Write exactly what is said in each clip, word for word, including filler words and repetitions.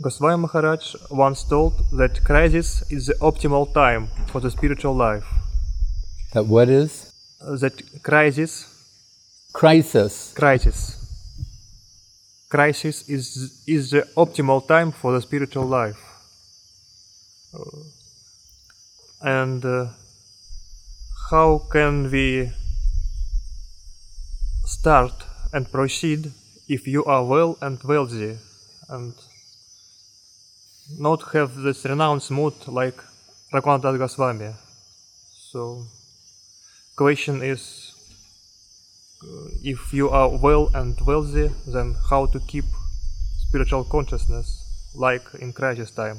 Goswami Maharaj once told that crisis is the optimal time for the spiritual life. That what is? Uh, that crisis, Crisis. crisis, crisis is is the optimal time for the spiritual life. Uh, and uh, how can we start and proceed if you are well and wealthy and not have this renounced mood like Raghunath Goswami? So, question is, uh, if you are well and wealthy, then how to keep spiritual consciousness like in crisis time?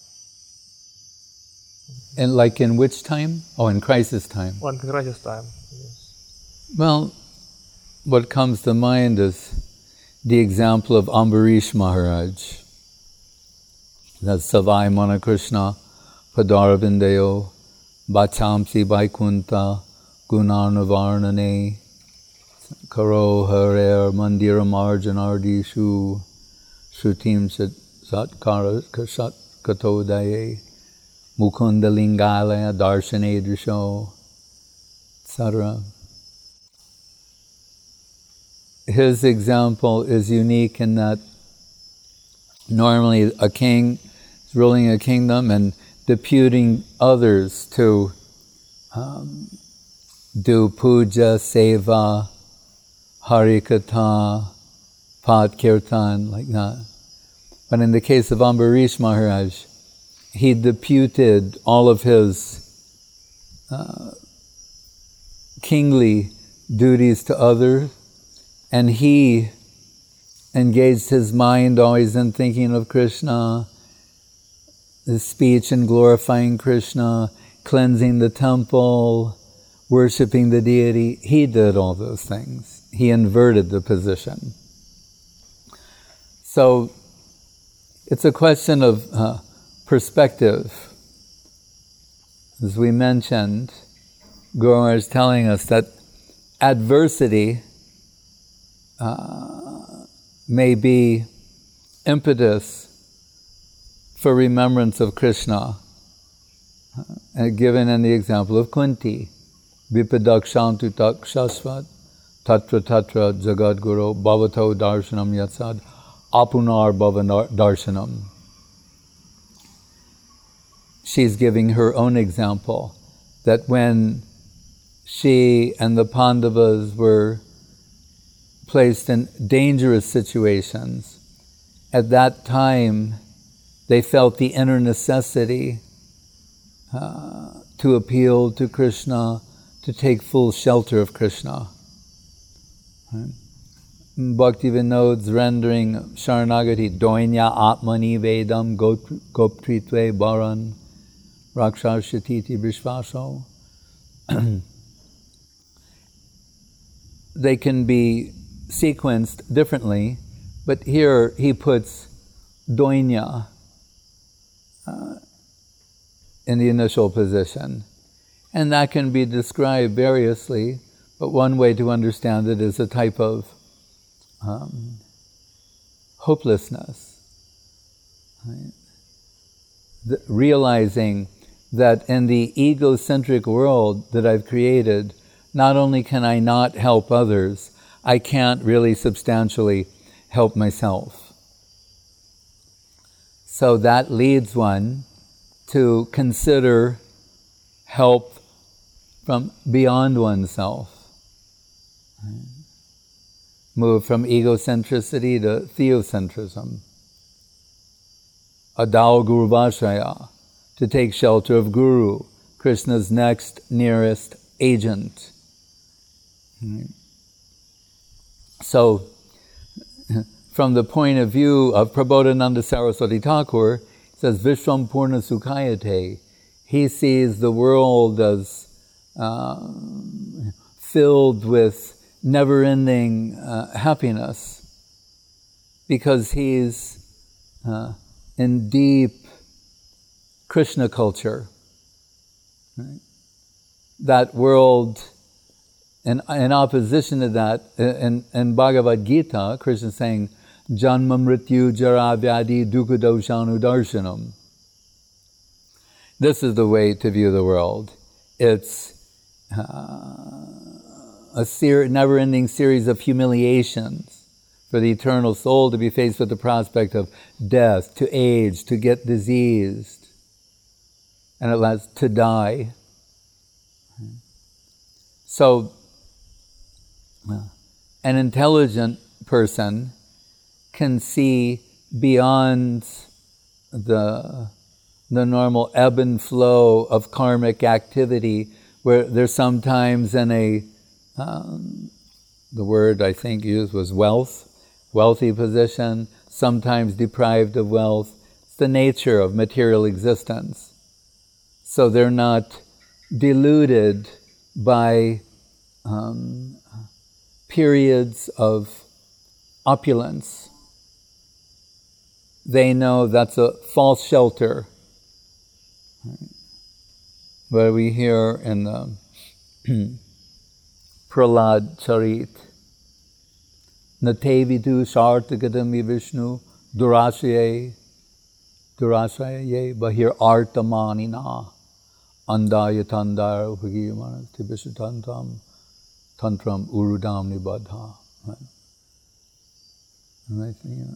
And like in which time? Oh, in crisis time. Like in crisis time, yes. Well, what comes to mind is the example of Ambarish Maharaj. That's Savai Manakrishna Padaravindayo Bachamsi Vaikunta Gunarnavarnane Karo Harer Mandira Marjanardishu Shrutim Satkara Kasat Katodaye Mukunda Lingalaya Darshane Drisho, et cetera. His example is unique in that normally a king is ruling a kingdom and deputing others to um, do puja, seva, harikatha, pad kirtan, like that. But in the case of Ambarish Maharaj, he deputed all of his uh, kingly duties to others, and he engaged his mind always in thinking of Krishna, his speech in glorifying Krishna, cleansing the temple, worshipping the deity. He did all those things. He inverted the position. So it's a question of uh, perspective. As we mentioned, Guru Maharaj is telling us that adversity uh, may be impetus for remembrance of Krishna, uh, given in the example of Kunti. Vipadak tak shasvat tatra tatra jagad guru bhavato darshanam yatsad apunar bhava darshanam. She's giving her own example, that when she and the Pandavas were placed in dangerous situations, at that time they felt the inner necessity uh, to appeal to Krishna, to take full shelter of Krishna. Right? Bhakti Vinod's rendering Sharanagati, Doinya Atmani Vedam Goptritve Bharan Rakshar Shatiti Vishvaso. They can be sequenced differently, but here he puts Doinya uh, in the initial position. And that can be described variously, but one way to understand it is a type of um, hopelessness. Right? The, realizing that in the egocentric world that I've created, not only can I not help others, I can't really substantially help myself. So that leads one to consider help from beyond oneself. Right? Move from egocentricity to theocentrism. Adao Guru Vashaya, to take shelter of Guru, Krishna's next nearest agent. Right? So, from the point of view of Prabodhananda Saraswati Thakur, it says, Vishwam Purna Sukhayate. He sees the world as uh, filled with never-ending uh, happiness, because he's uh, in deep Krishna culture. Right? That world, in, in opposition to that, in, in Bhagavad Gita, Krishna is saying, Janma mrityu jara vyadi dukkha doshanu darshanam. This is the way to view the world. It's uh, a ser- never-ending series of humiliations for the eternal soul to be faced with the prospect of death, to age, to get diseased, and at last to die. So, uh, an intelligent person can see beyond the, the normal ebb and flow of karmic activity, where they're sometimes in a, um, the word I think used was wealth, wealthy position, sometimes deprived of wealth. It's the nature of material existence. So they're not deluded by um, periods of opulence. They know that's a false shelter. But we hear in the Prahlad Charit, Nate vidu sartagadami Vishnu durasyaye durasyaye bahir artamanina andaya tandar bhagiyamana tibishatantam tantram urudam nibadha. Right?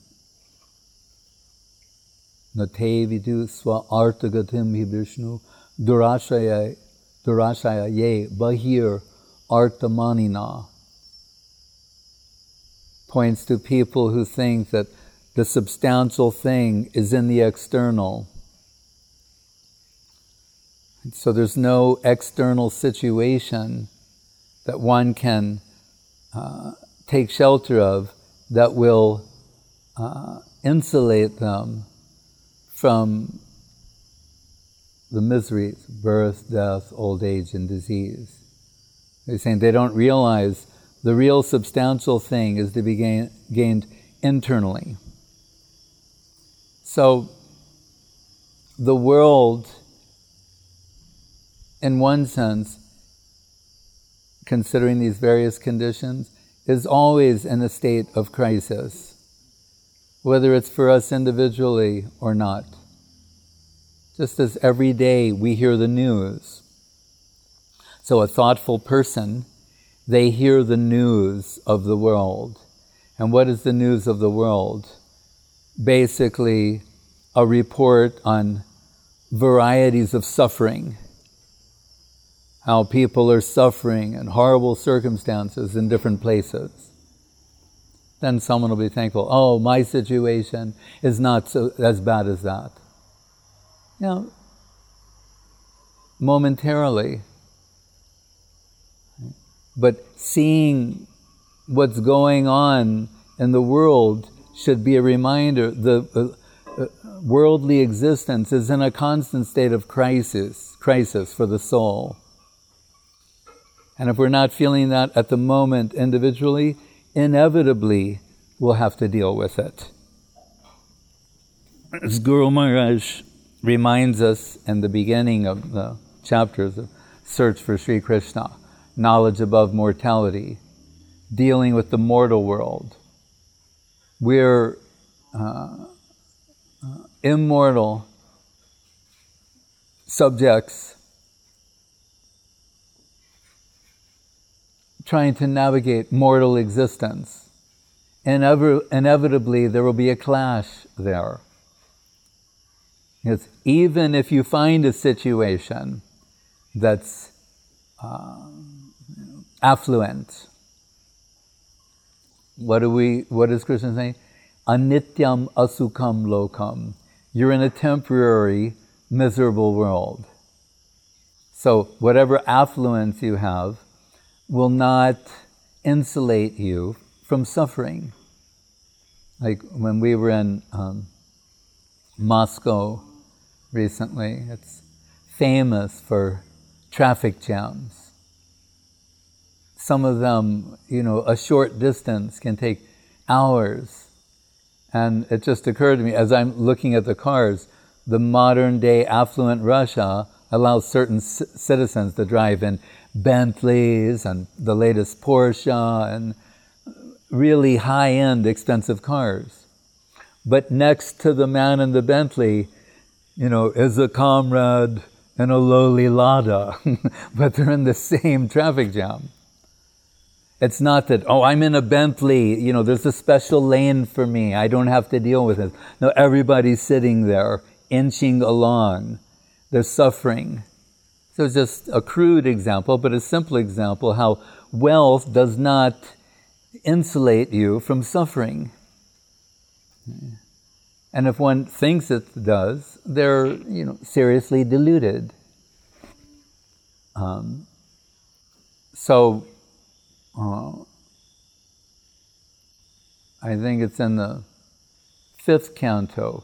Nate vidu swa artagatim hi Vishnu durasyaye durasyaye bahir artamanina. Points to people who think that the substantial thing is in the external. So there's no external situation that one can uh, take shelter of that will uh, insulate them from the miseries of birth, death, old age, and disease. They're saying they don't realize the real substantial thing is to be gain, gained internally. So, the world, in one sense, considering these various conditions, is always in a state of crisis, whether it's for us individually or not. Just as every day we hear the news. So a thoughtful person, they hear the news of the world. And what is the news of the world? Basically, a report on varieties of suffering. How people are suffering in horrible circumstances in different places. Then someone will be thankful, oh, my situation is not so as bad as that. You know, momentarily. But seeing what's going on in the world should be a reminder. The uh, uh, worldly existence is in a constant state of crisis, crisis for the soul. And if we're not feeling that at the moment individually, inevitably we'll have to deal with it. As Guru Maharaj reminds us in the beginning of the chapters of Search for Sri Krishna, knowledge above mortality, dealing with the mortal world. We're uh, uh, immortal subjects trying to navigate mortal existence. Inev- inevitably, there will be a clash there. Because even if you find a situation that's uh, affluent, what do we? What is Krishna saying? Anityam asukam lokam. You're in a temporary, miserable world. So whatever affluence you have will not insulate you from suffering. Like when we were in um, Moscow recently, it's famous for traffic jams. Some of them, you know, a short distance can take hours. And it just occurred to me, as I'm looking at the cars, the modern day affluent Russia allows certain c- citizens to drive in Bentleys and the latest Porsche and really high-end expensive cars. But next to the man in the Bentley, you know, is a comrade in a lowly Lada, but they're in the same traffic jam. It's not that, oh, I'm in a Bentley, you know, there's a special lane for me, I don't have to deal with it. No, everybody's sitting there, inching along. They're suffering. So it's just a crude example, but a simple example how wealth does not insulate you from suffering. And if one thinks it does, they're, you know, seriously deluded. Um, so, uh, I think it's in the fifth canto,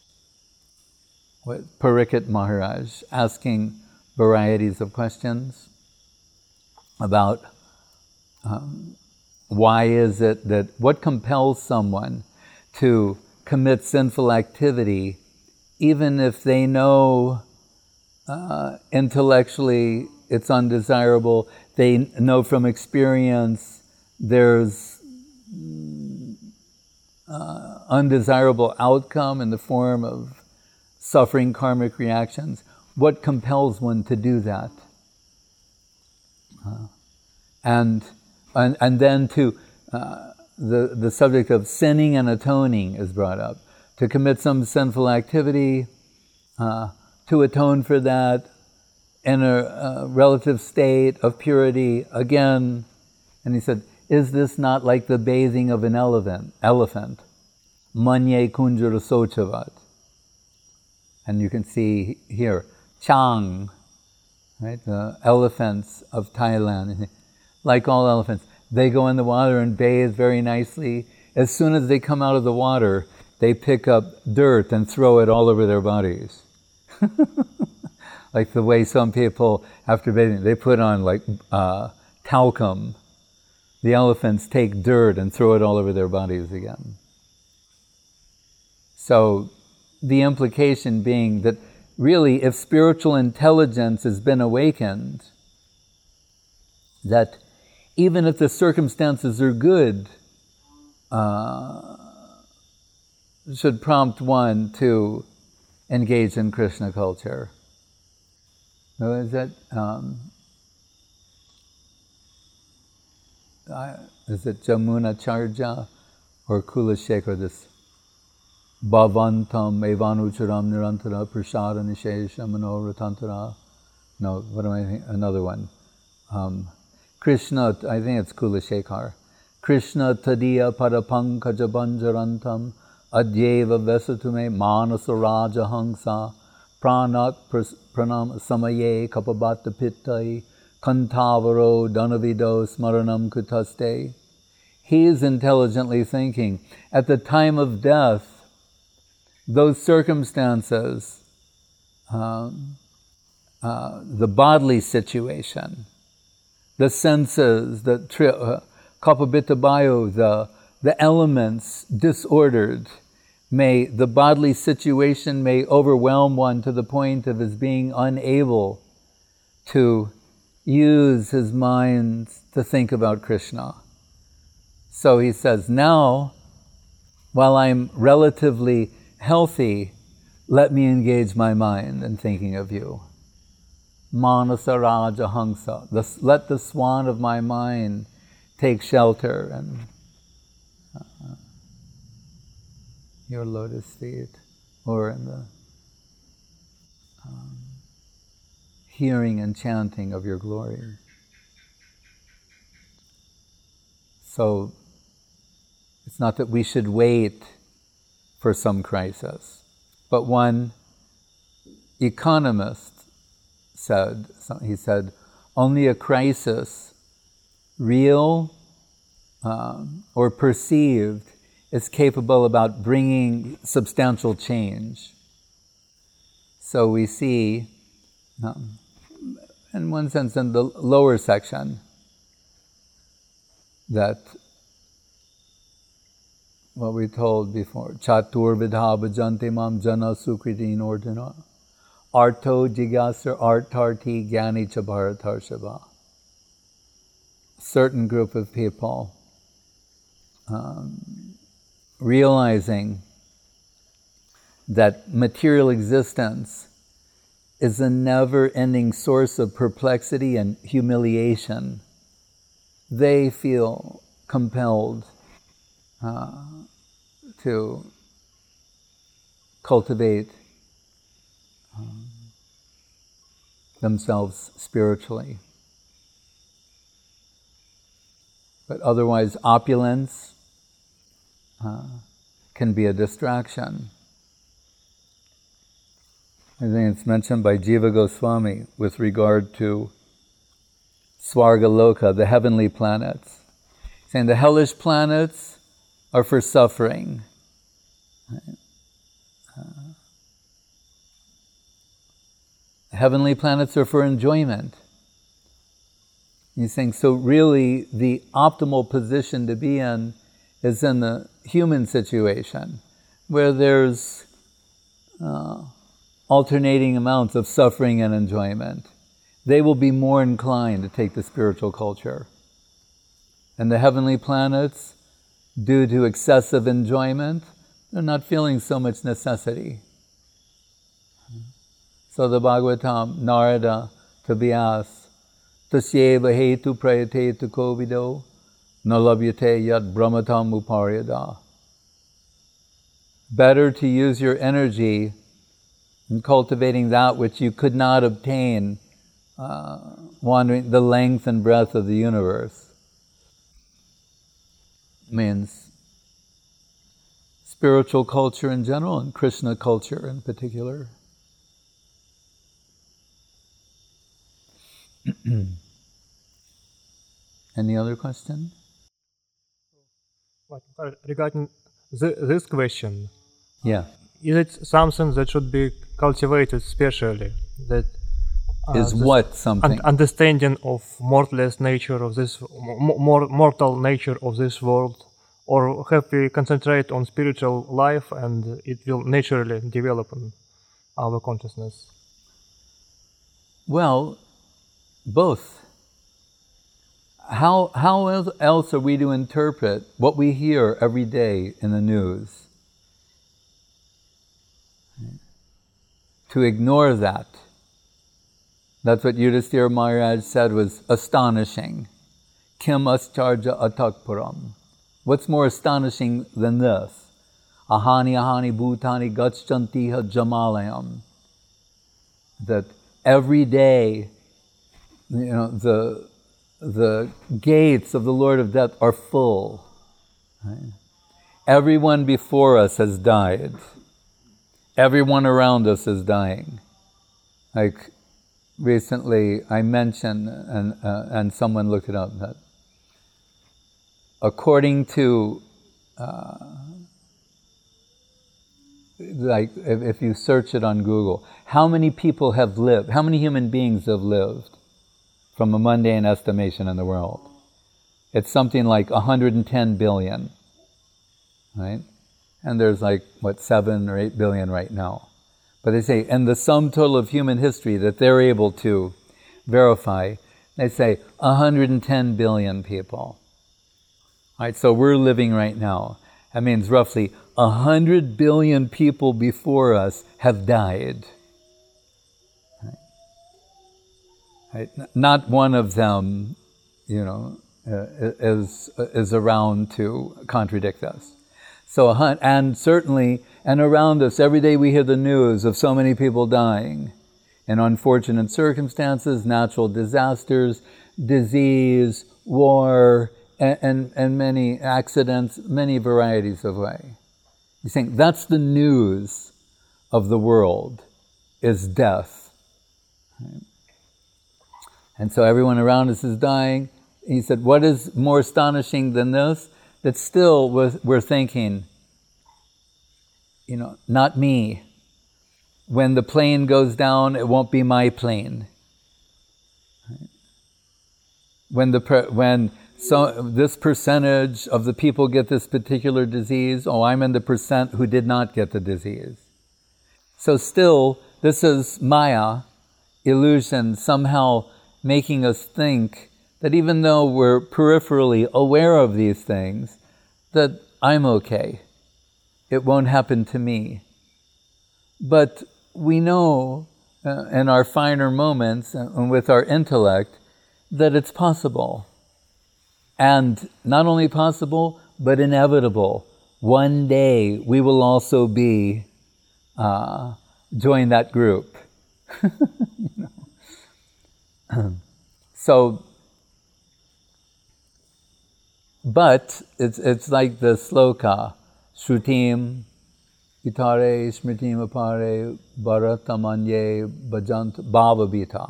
with Parikshit Maharaj asking varieties of questions about um, why is it that, what compels someone to commit sinful activity, even if they know uh, intellectually it's undesirable, they know from experience there's uh, undesirable outcome in the form of suffering karmic reactions. What compels one to do that? Uh, and, and and then to uh, the the subject of sinning and atoning is brought up. To commit some sinful activity, uh, to atone for that in a, a relative state of purity again. And he said, is this not like the bathing of an elephant? Elephant, manye kunjara sochavat. And you can see here, Chang, right? The elephants of Thailand, like all elephants, they go in the water and bathe very nicely. As soon as they come out of the water, they pick up dirt and throw it all over their bodies. Like the way some people, after bathing, they put on like uh, talcum. The elephants take dirt and throw it all over their bodies again. So the implication being that really, if spiritual intelligence has been awakened, that even if the circumstances are good, uh, should prompt one to engage in Krishna culture. So is that, um, uh, is it Jamunacharya or Kulashekar, this Bhavantam evanucharam nirantara prasada nishesha manoratantara. No, what am I thinking? Another one. Um, Krishna, I think it's Kulashekar. Krishna tadiya parapankaja banjarantam adyeva vesatume manasa raja hangsa pranak pranam samaye kapabata pittai kantavaro danavido smaranam kutaste. He is intelligently thinking, at the time of death, those circumstances, um, uh, the bodily situation, the senses, the tri- uh, kapabitabayo, the the elements disordered, may the bodily situation may overwhelm one to the point of his being unable to use his mind to think about Krishna. So he says, now, while I'm relatively healthy, let me engage my mind in thinking of you. Manasa Raja Hangsa. The, let the swan of my mind take shelter in uh, your lotus feet, or in the um, hearing and chanting of your glory. So it's not that we should wait for some crisis, but one economist said, he said, only a crisis, real um, or perceived, is capable about bringing substantial change. So we see, um, in one sense, in the lower section, that what we told before, Chatur vidha bhajanti mam jana sukritin ordina, arto jigasar artarti gyani cha bharatarshava. Certain group of people um, realizing that material existence is a never-ending source of perplexity and humiliation, they feel compelled uh, to cultivate um, themselves spiritually. But otherwise, opulence uh, can be a distraction. I think it's mentioned by Jiva Goswami with regard to Svargaloka, the heavenly planets, saying the hellish planets are for suffering. Right? Uh, heavenly planets are for enjoyment. He's saying, so really the optimal position to be in is in the human situation, where there's uh, alternating amounts of suffering and enjoyment. They will be more inclined to take the spiritual culture. And the heavenly planets, due to excessive enjoyment, they're not feeling so much necessity. So the Bhagavatam, Narada, to Vyas, Tasyeva hetu prayate tu kovido, nalabyate yat brahmatam uparyada. Better to use your energy in cultivating that which you could not obtain uh, wandering the length and breadth of the universe. Means spiritual culture in general and Krishna culture in particular. Any other question? Regarding the, this question, yeah, is it something that should be cultivated specially? That uh, is what something? Un- understanding of mortalist nature of this, more mortal nature of this world, or have we concentrate on spiritual life and it will naturally develop in our consciousness? Well, both. How how else are we to interpret what we hear every day in the news? To ignore that. That's what Yudhisthira Maharaj said was astonishing. Kim ascharya atakpuram. What's more astonishing than this? Ahani ahani bhutani gachantiha jamalayam. That every day, you know, the the gates of the Lord of Death are full. Right? Everyone before us has died. Everyone around us is dying. Like recently, I mentioned, and uh, and someone looked it up, that according to, uh, like if, if you search it on Google, how many people have lived, how many human beings have lived from a mundane estimation in the world? It's something like one hundred ten billion, right? And there's like, what, seven or eight billion right now. But they say, and the sum total of human history that they're able to verify, they say one hundred ten billion people. All right, so we're living right now. That means roughly one hundred billion people before us have died. Right? Not one of them, you know, uh, is is around to contradict us. So, and certainly, and around us, every day we hear the news of so many people dying in unfortunate circumstances, natural disasters, disease, war, and, and, and many accidents, many varieties of way. You think that's the news of the world, is death. Right? And so everyone around us is dying. He said, what is more astonishing than this? That still we're thinking, you know, not me. When the plane goes down, it won't be my plane. When the when so this percentage of the people get this particular disease, oh, I'm in the percent who did not get the disease. So still, this is Maya, illusion, somehow making us think that even though we're peripherally aware of these things, that I'm okay. It won't happen to me. But we know uh, in our finer moments and with our intellect that it's possible. And not only possible, but inevitable. One day we will also be, uh, join that group. You know? So, but it's it's like the sloka, Shrutim, Itare, Smritim Apare, Bharatamanye, Bhajant, Bhavabhita.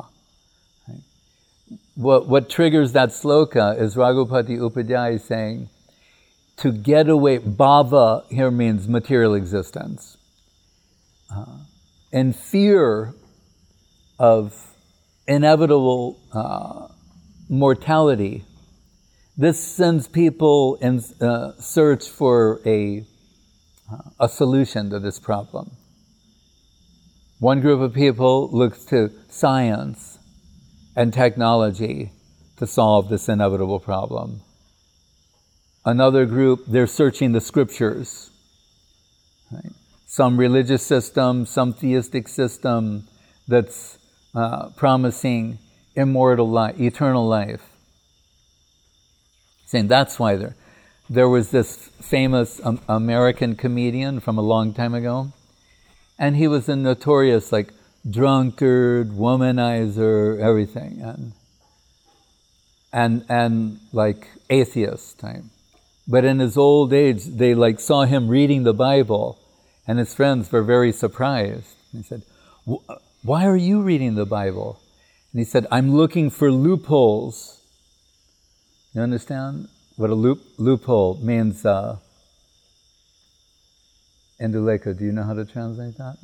What, what triggers that sloka is Raghupati Upadhyay saying, to get away, bhava here means material existence. Uh, in fear of inevitable uh, mortality, this sends people in uh, search for a, uh, a solution to this problem. One group of people looks to science and technology to solve this inevitable problem. Another group, they're searching the scriptures. Right? Some religious system, some theistic system that's uh, promising immortal life, eternal life. Saying that's why there, there was this famous um, American comedian from a long time ago, and he was a notorious like drunkard, womanizer, everything, and and and like atheist type. But in his old age, they like saw him reading the Bible, and his friends were very surprised. He said, "Why are you reading the Bible?" And he said, "I'm looking for loopholes." You understand what a loop loophole means? Uh, Indulekha, do you know how to translate that?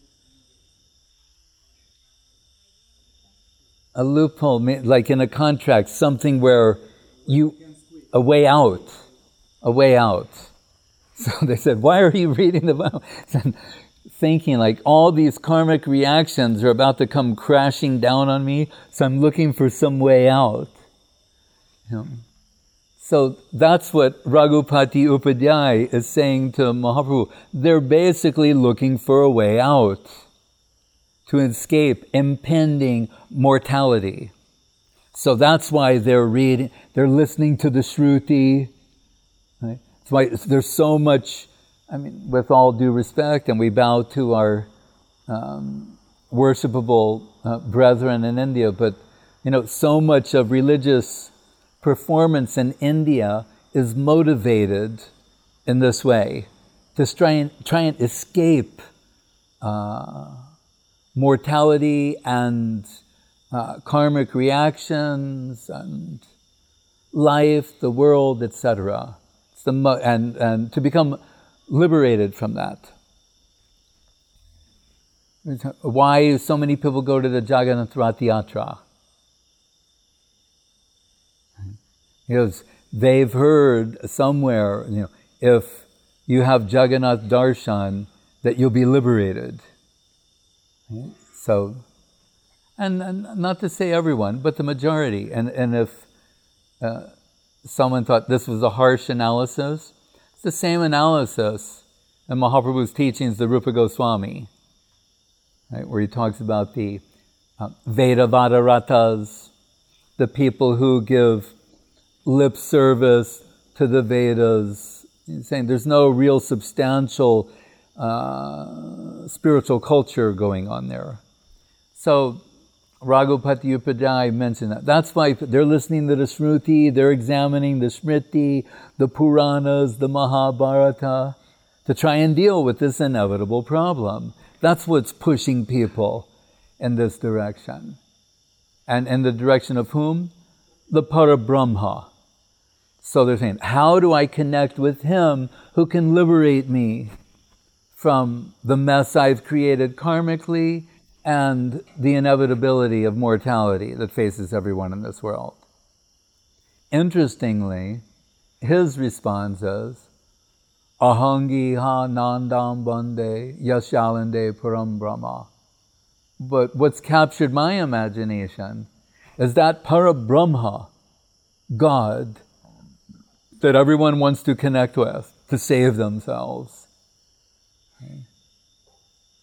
A loophole, like in a contract, something where you, a way out, a way out. So they said, why are you reading the Bible? Thinking like all these karmic reactions are about to come crashing down on me, so I'm looking for some way out. You know? So that's what Raghupati Upadhyay is saying to Mahaprabhu. They're basically looking for a way out to escape impending mortality. So that's why they're reading, they're listening to the Shruti. Right? That's why there's so much, I mean, with all due respect, and we bow to our um, worshipable uh, brethren in India, but, you know, so much of religious performance in India is motivated in this way, to try and, try and escape uh, mortality and uh, karmic reactions and life, the world, et cetera. It's the mo- and and to become liberated from that. Why so many people go to the Jagannath Rath Yatra? Because they've heard somewhere, you know, if you have Jagannath Darshan, that you'll be liberated. So, and, and not to say everyone, but the majority. And and if uh, someone thought this was a harsh analysis, it's the same analysis in Mahaprabhu's teachings, the Rupa Goswami, right, where he talks about the uh, Veda Vadaratas, the people who give lip service to the Vedas. He's saying there's no real substantial uh, spiritual culture going on there. So Raghupati Upadhyay mentioned that. That's why they're listening to the Shruti, they're examining the Smriti, the Puranas, the Mahabharata, to try and deal with this inevitable problem. That's what's pushing people in this direction. And in the direction of whom? The Parabrahma. So they're saying, how do I connect with Him who can liberate me from the mess I've created karmically and the inevitability of mortality that faces everyone in this world? Interestingly, his response is, Ahangi ha nandam bande yashalande param brahma. But what's captured my imagination is that Parabrahma, God, that everyone wants to connect with to save themselves. Okay.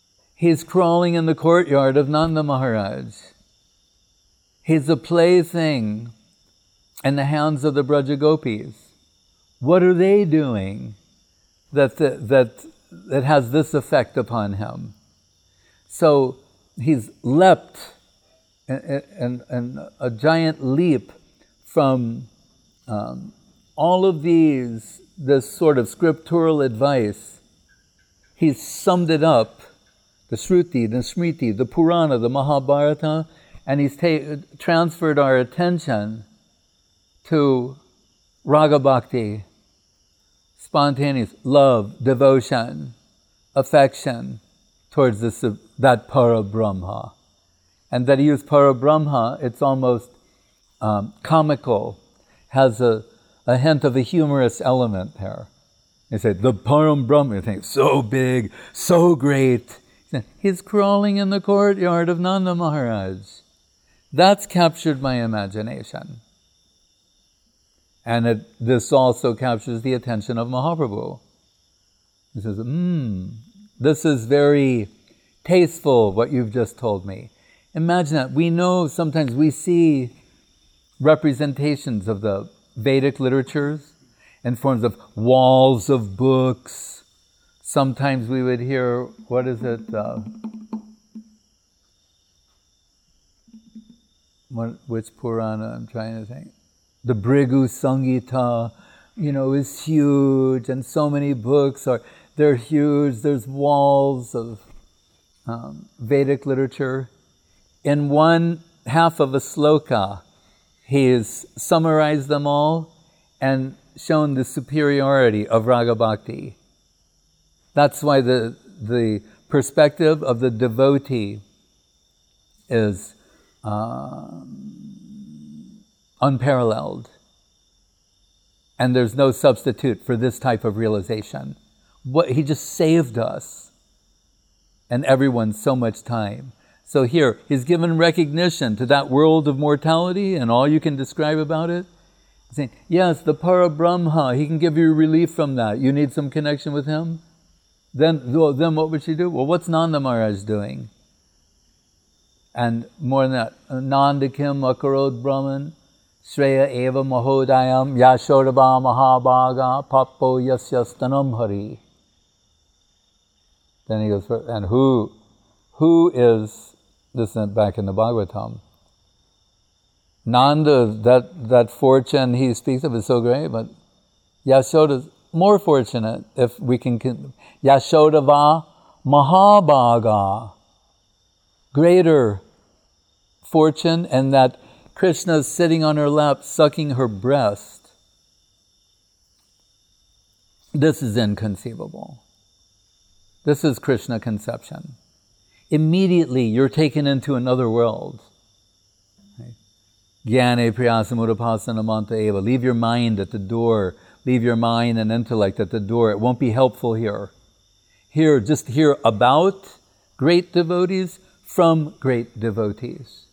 He's crawling in the courtyard of Nanda Maharaj. He's a plaything in the hands of the Braja Gopis. What are they doing that, the, that, that has this effect upon him? So he's leapt in, in, in a giant leap from um, all of these, this sort of scriptural advice. He's summed it up, the Shruti, the Smriti, the Purana, the Mahabharata, and he's ta- transferred our attention to Raga Bhakti, spontaneous love, devotion, affection towards this, that Parabrahma. And that he used Parabrahma, it's almost um, comical, has a, a hint of a humorous element there. He said, the Parabrahma, you think, so big, so great. He's crawling in the courtyard of Nanda Maharaj. That's captured my imagination. And it, this also captures the attention of Mahaprabhu. He says, hmm, this is very tasteful, what you've just told me. Imagine that. We know sometimes we see representations of the Vedic literatures in forms of walls of books. Sometimes we would hear, what is it? Uh, what, which Purana I'm trying to think? The Bhrigu Sangita, you know, is huge, and so many books are, they're huge. There's walls of um, Vedic literature. In one half of a sloka, he's summarized them all and shown the superiority of Raga Bhakti. That's why the, the perspective of the devotee is uh, unparalleled. And there's no substitute for this type of realization. What, he just saved us and everyone so much time. So here, he's given recognition to that world of mortality and all you can describe about it. He's saying, yes, the Parabrahma, he can give you relief from that. You need some connection with him? Then, then what would she do? Well, what's Nanda Maharaj doing? And more than that, Nanda Kim Akarod Brahman, Shreya Eva Mahodayam, Yashodaba Mahabhaga, Papo Yasyastanam Hari. Then he goes, and who, who is, this is back in the Bhagavatam, Nanda, that, that fortune he speaks of is so great, but Yashoda's more fortunate if we can, Yashodava Mahabhaga, greater fortune, and that Krishna's sitting on her lap, sucking her breast. This is inconceivable. This is Krishna conception. Immediately you're taken into another world. Jnane priyasamudapasana manta eva. Leave your mind at the door. Leave your mind and intellect at the door. It won't be helpful here. Here, just hear about great devotees from great devotees.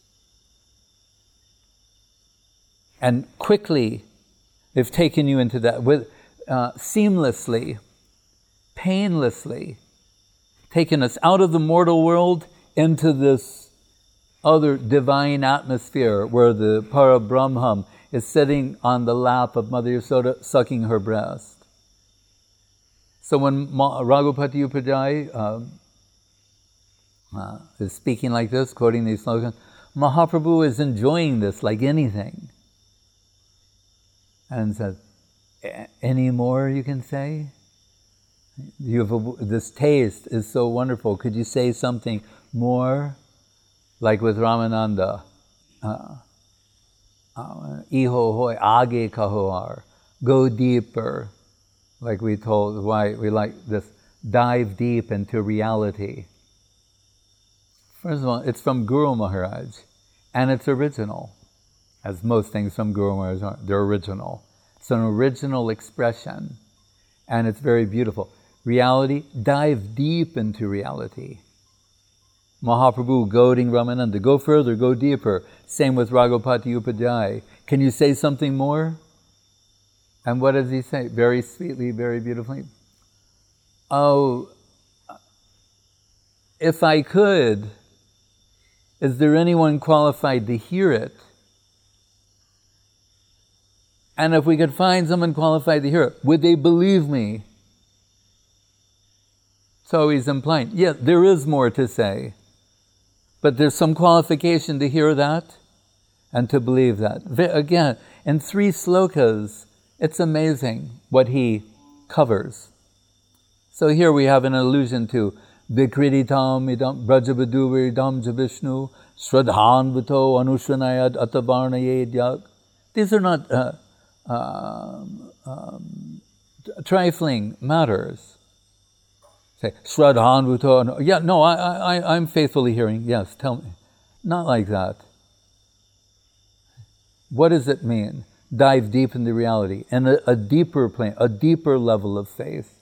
And quickly, they've taken you into that, with uh, seamlessly, painlessly, taken us out of the mortal world into this other divine atmosphere where the Parabrahman is sitting on the lap of Mother Yasoda, sucking her breast. So when Ma- Raghupati Upadhyay uh, uh, is speaking like this, quoting these slogans, Mahaprabhu is enjoying this like anything. And says, any more you can say? You have a, this taste is so wonderful. Could you say something more? Like with Ramananda, uh, Iho hoy age kahoar, go deeper. Like we told, why we like this, dive deep into reality. First of all, it's from Guru Maharaj, and it's original. As most things from Guru Maharaj are, they're original. It's an original expression, and it's very beautiful. Reality, dive deep into reality. Mahaprabhu goading Ramananda, go further, go deeper. Same with Raghupati Upadhyay. Can you say something more? And what does he say? Very sweetly, very beautifully. Oh, if I could, is there anyone qualified to hear it? And if we could find someone qualified to hear it, would they believe me? So he's implying, yeah, there is more to say, but there's some qualification to hear that and to believe that. Again, in three slokas, it's amazing what he covers. So here we have an allusion to Vikriditam idam brajabaduviridam javishnu sradhanvato anushranayad atavarnayedyak. These are not uh, uh, um, trifling matters. Say, sradhanvato, yeah, no, I, I, I'm faithfully hearing, yes, tell me. Not like that. What does it mean? Dive deep into reality, and a, a deeper plane, a deeper level of faith.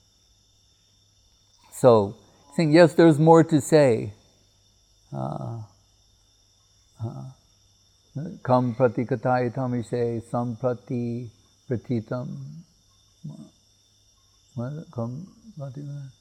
So, saying, yes, there's more to say. Kam prati katayitam ishe samprati pratitam. Kam prati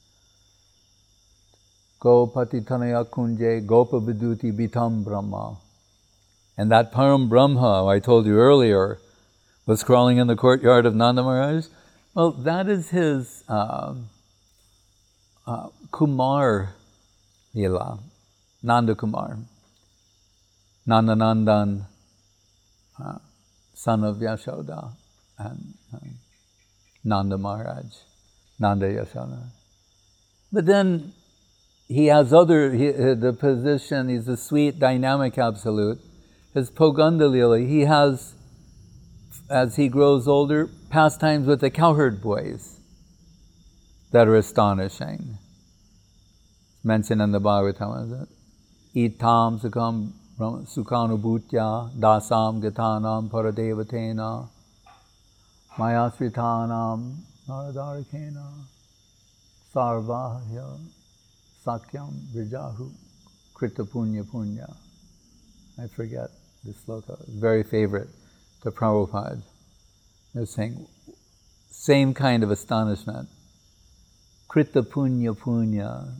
Go patitanaya kunje gopa viduti bitam brahma. And that Param Brahma, I told you earlier, was crawling in the courtyard of Nanda Maharaj. Well, that is his uh, uh, Kumar Lila, Nanda Kumar, Nanda Nandan, uh, son of Yashoda, and uh, Nanda Maharaj, Nanda Yashoda. But then he has other, he, the position, he's a sweet, dynamic absolute. His Poganda Lila, he has, as he grows older, pastimes with the cowherd boys that are astonishing. It's mentioned in the Bhagavatam, is it? Itam sukam sukhanubhutya dasam gatanam paradevatena mayasritanam naradarakena sarvahya sakyam vijahu krita punya punya. I forget this sloka, very favorite to Prabhupada. They're saying, same kind of astonishment. Krita punya punya.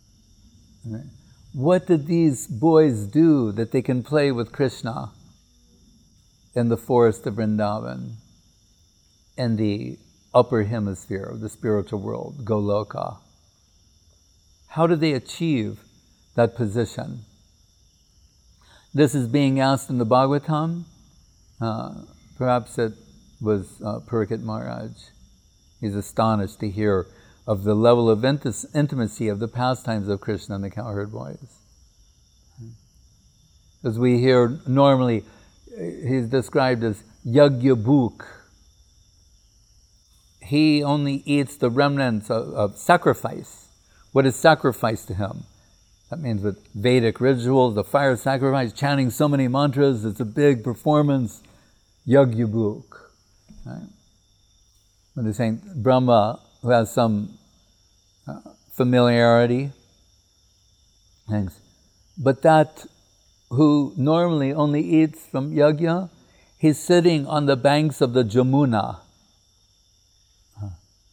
What did these boys do that they can play with Krishna in the forest of Vrindavan, in the upper hemisphere of the spiritual world, Goloka? How did they achieve that position? This is being asked in the Bhagavatam. Uh, perhaps it was uh, Parikshit Maharaj. He's astonished to hear of the level of inti- intimacy of the pastimes of Krishna and the cowherd boys. As we hear normally, he's described as Yagyabhuk. He only eats the remnants of, of sacrifice. What is sacrifice to him? That means with Vedic rituals, the fire sacrifice, chanting so many mantras, it's a big performance. Yagyabhuk. Right? When they're saying Brahma, who has some uh, familiarity, thanks. But that who normally only eats from yajna, he's sitting on the banks of the Jamuna uh,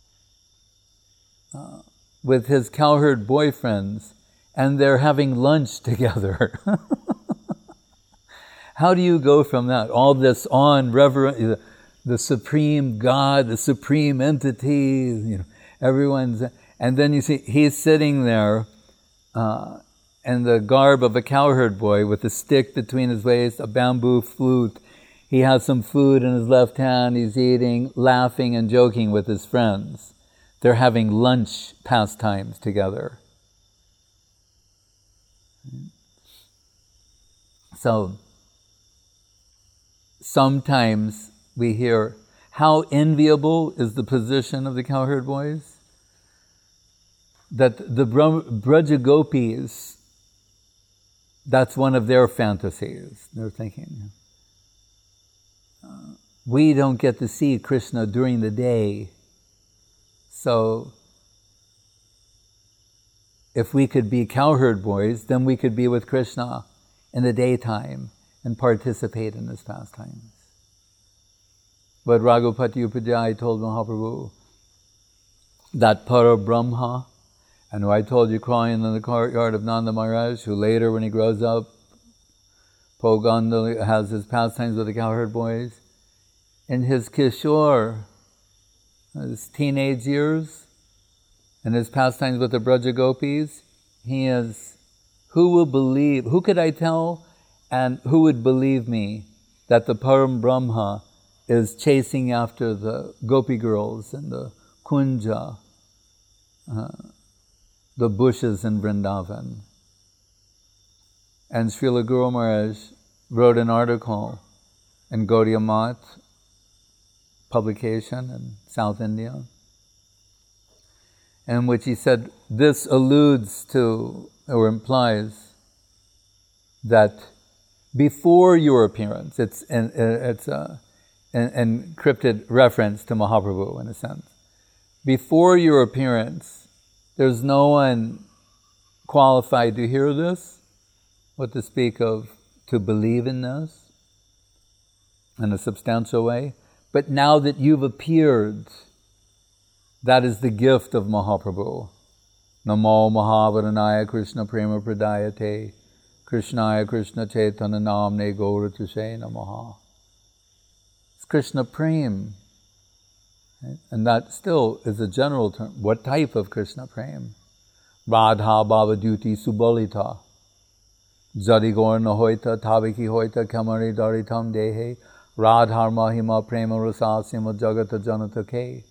uh, with his cowherd boyfriends, and they're having lunch together. How do you go from that? All this on reverent, the supreme God, the supreme entity, you know, everyone's, and then you see he's sitting there uh, in the garb of a cowherd boy with a stick between his waist, a bamboo flute. He has some food in his left hand, he's eating, laughing and joking with his friends. They're having lunch pastimes together. So, sometimes we hear, how enviable is the position of the cowherd boys? That the Braja Gopis, that's one of their fantasies. They're thinking, uh, we don't get to see Krishna during the day, so if we could be cowherd boys, then we could be with Krishna in the daytime and participate in his pastimes. But Raghupati Upajjhaya told Mahaprabhu that Para Brahma and who I told you crying in the courtyard of Nanda Maharaj, who later, when he grows up, Poganda has his pastimes with the cowherd boys. In his Kishore, his teenage years, and his pastimes with the Braja Gopis, he is, who will believe, who could I tell, and who would believe me that the Param Brahma is chasing after the Gopi girls and the Kunja, uh, the bushes in Vrindavan. And Srila Guru Maharaj wrote an article in Gaudiya Math publication in South India, in which he said, this alludes to, or implies, that before your appearance, it's an, it's a, an encrypted reference to Mahaprabhu in a sense. Before your appearance, there's no one qualified to hear this, what to speak of to believe in this in a substantial way. But now that you've appeared, that is the gift of Mahaprabhu. Namo Mahavaranaya Krishna Prema Pradayate Krishnaya Krishna Chaitanya Namne Gauratushe Namaha. It's Krishna Prem. Right? And that still is a general term. What type of Krishna Prem? Radha Bhavaduti Subolita. Jari Gorna Hoita Tabiki Hoita Kamari Daritam Dehe Radhar Mahima Prema Rasasima Jagata Janata Ke.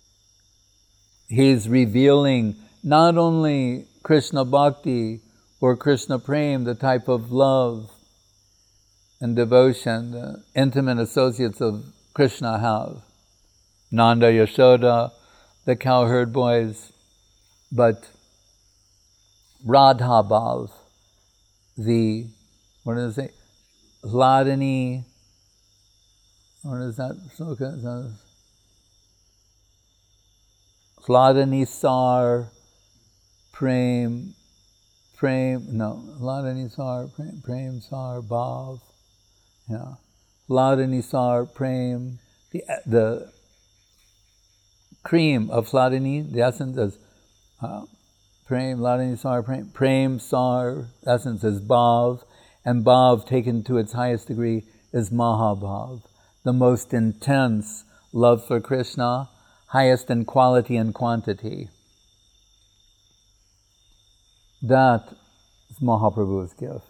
He's revealing not only Krishna Bhakti or Krishna Prem, the type of love and devotion the intimate associates of Krishna have. Nanda, Yashoda, the cowherd boys, but Radha Bhav, the, what does it say? Hladini, what is that? Hladini Sar, Prem, Prem, no, Hladini Sar, Prem, Prem Sar, Bhav, yeah. Hladini Sar, Prem, the, the cream of Hladini, the essence is uh, Prem, Hladini Sar, Prem, Prem Sar, essence is Bhav, and Bhav taken to its highest degree is Mahabhav, the most intense love for Krishna, highest in quality and quantity. That is Mahaprabhu's gift.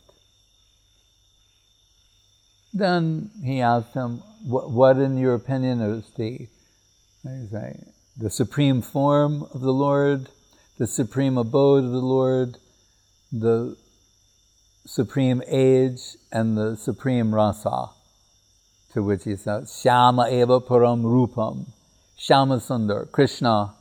Then he asked him, what, what in your opinion is the, say, the supreme form of the Lord, the supreme abode of the Lord, the supreme age, and the supreme rasa? To which he said, Shyama eva param rupam. Shyama Sundar, Krishna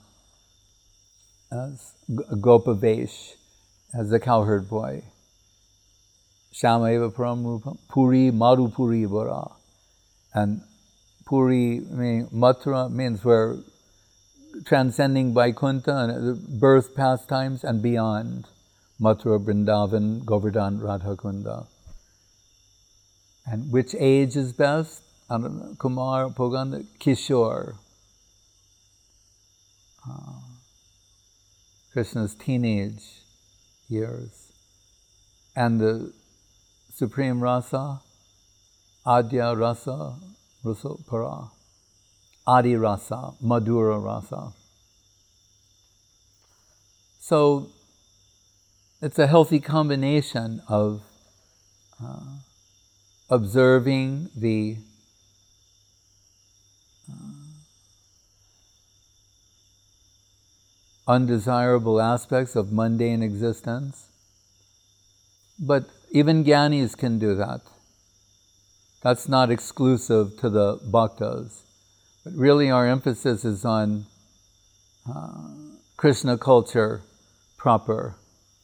as Gopavesh, as the cowherd boy. Shyama eva param rupam. Puri maru puri vara. And Puri, meaning Mathura, means we're transcending Vaikuntha and birth pastimes and beyond. Mathura, Vrindavan, Govardhan, Radhakunda. And which age is best? I don't know, Kumar, Poganda, Kishore. Uh, Krishna's teenage years. And the supreme rasa, Adya rasa, rasa para. Adi rasa, Madhura rasa. So, it's a healthy combination of uh, observing the uh, undesirable aspects of mundane existence. But even Gyanis can do that. That's not exclusive to the bhaktas. But really our emphasis is on uh, Krishna culture proper.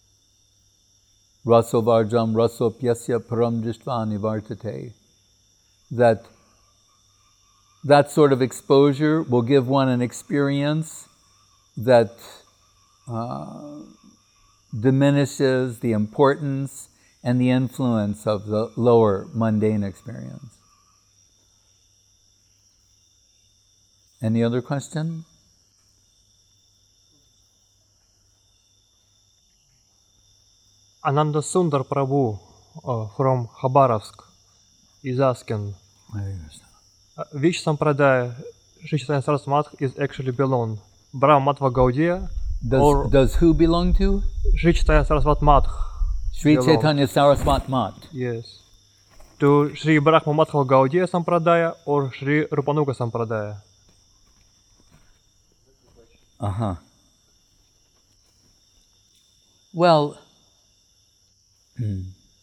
Rasovarjam rasopyasya param drishtva nivartate. That that sort of exposure will give one an experience that uh, diminishes the importance and the influence of the lower mundane experience. Any other question? Ananda Sundar Prabhu uh, from Khabarovsk is asking, uh, which sampradaya Sri Chaitanya Saraswati Math is actually belong? Brahma Matva Gaudiya Does, or does who belong to? Sri Chaitanya Saraswati Math? Sri belong. Chaitanya Saraswati Math. Yes. To Sri Brahma Matva Gaudiya Sampradaya or Sri Rupanuga Sampradaya? Uh-huh. Well, hmm.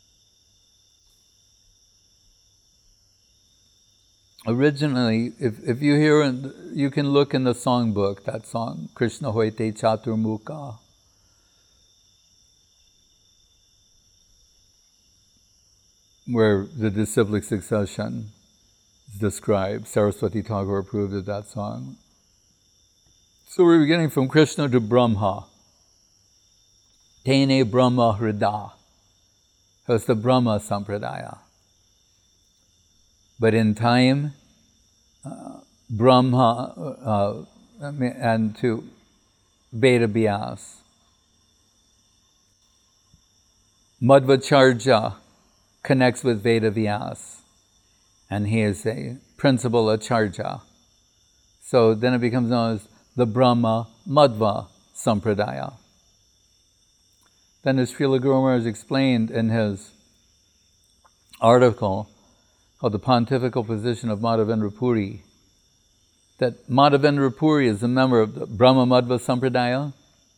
Originally, if, if you hear, in, you can look in the songbook, that song, Krishna Hoite Chaturmukha. Where the disciplic succession is described. Saraswati Thakur approved of that song. So we're beginning from Krishna to Brahma. Tene Brahma Hrida. That's the Brahma Sampradaya. But in time, uh, Brahma uh, and to Veda Vyas. Madhvacharya connects with Veda Vyas, and he is a principal acharya. So then it becomes known as the Brahma Madhva Sampradaya. Then as Srila Guru Maharaj explained in his article called The Pontifical Position of Madhavendra Puri, that Madhavendra Puri is a member of the Brahma Madhva Sampradaya.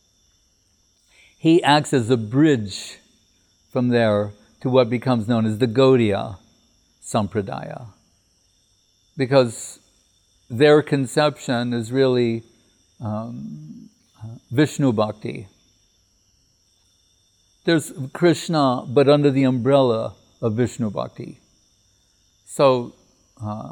He acts as a bridge from there to what becomes known as the Gaudiya Sampradaya. Because their conception is really um, Vishnu Bhakti. There's Krishna, but under the umbrella of Vishnu Bhakti. So, uh,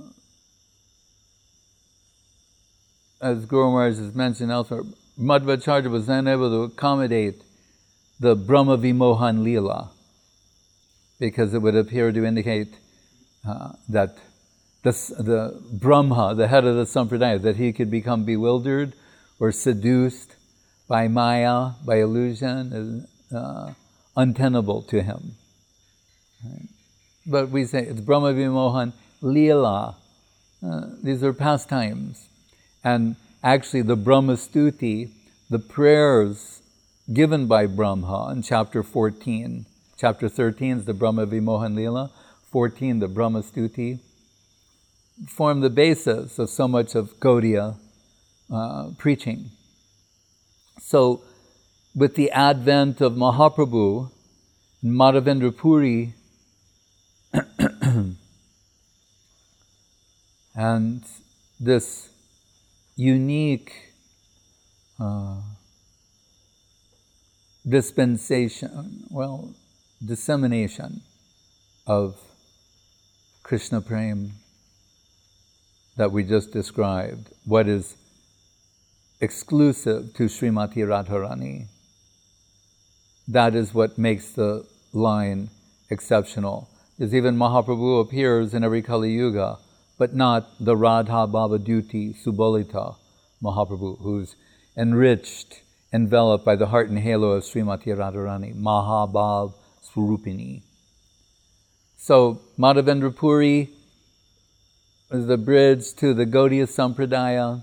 as Guru Maharaj has mentioned elsewhere, Madhvacharya was then able to accommodate the Brahma Vimohan Leela, because it would appear to indicate uh, that the, the Brahma, the head of the Sampradaya, that he could become bewildered or seduced by Maya, by illusion, is uh, untenable to him. Right? But we say it's Brahma Vimohan Leela. Uh, these are pastimes. And actually the Brahma Stuti, the prayers given by Brahma in chapter fourteen, chapter thirteen is the Brahma Vimohan Leela, fourteen the Brahma Stuti, form the basis of so much of Gaudiya uh, preaching. So with the advent of Mahaprabhu, Madhavendra Puri, and this unique uh, dispensation, well, dissemination of Krishna Prem that we just described, what is exclusive to Srimati Radharani, that is what makes the line exceptional. Because even Mahaprabhu appears in every Kali Yuga, but not the Radha Bhava Duti Subolita Mahaprabhu, who's enriched, enveloped by the heart and halo of Srimati Radharani, Mahabhav Swarupini. So Madhavendra Puri is the bridge to the Gaudiya Sampradaya,